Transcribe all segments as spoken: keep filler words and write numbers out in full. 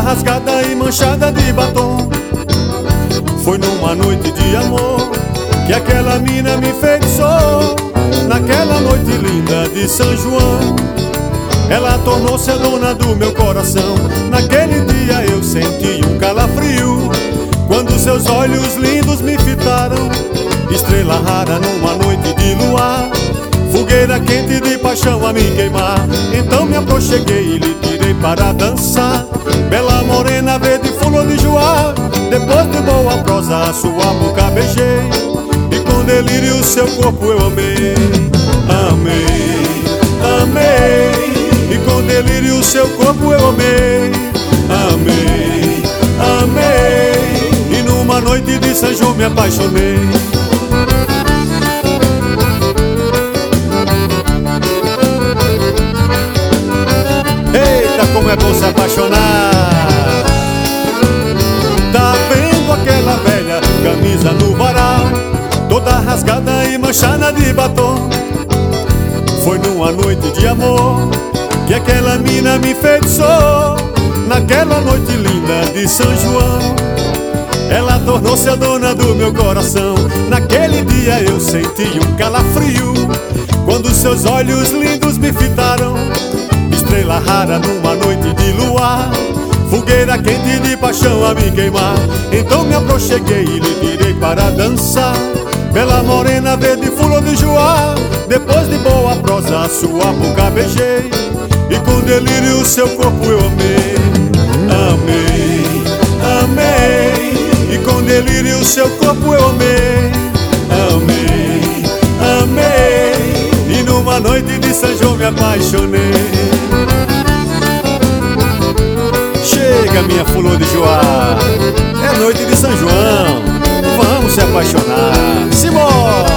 rasgada e manchada de batom. Foi numa noite de amor que aquela mina me enfeitiçou. Naquela noite linda de São João, ela tornou-se a dona do meu coração. Naquele dia eu senti um calafrio, quando seus olhos lindos me fitaram. Estrela rara numa noite de luar, fogueira quente de paixão a me queimar. Então me aproxeguei e lhe tirei para dançar. Bela morena verde flor de joá, depois de boa prosa a sua boca beijei, e com delírio seu corpo eu amei. Amei, amei, e com delírio seu corpo eu amei. Amei, amei, e numa noite de São João me apaixonei. Eita, como é bom se apaixonar. Tá vendo aquela velha camisa no varal, toda rasgada e manchada de batom? Foi numa noite de amor que aquela mina me enfeitiçou. Naquela noite linda de São João, ela tornou-se a dona do meu coração. Naquele dia eu senti um calafrio, quando seus olhos lindos me fitaram. Estrela rara numa noite de luar, fogueira quente de paixão a me queimar. Então me aproxeguei e lhe tirei para dançar. Bela morena verde flor de joá, depois de boa prosa a sua boca beijei, e com delírio seu corpo eu amei. Amei, amei, e com delírio seu corpo eu amei. Amei, amei, e numa noite de São João me apaixonei. Chega minha flor de joá, é noite de São João, vamos se apaixonar, simbora!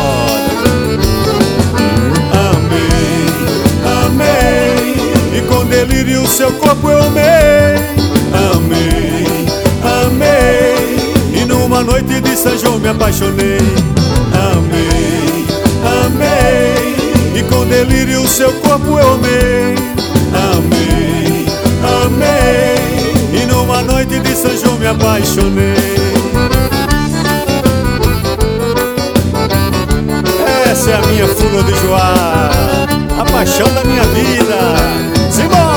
Amei, amei, e com delírio seu corpo eu amei. Amei, amei, e numa noite de São João me apaixonei. Amei, amei, e com delírio seu corpo eu amei. Amei, amei, e numa noite de São João me apaixonei. Essa é a minha flor de joá, a paixão da minha vida. Simbora!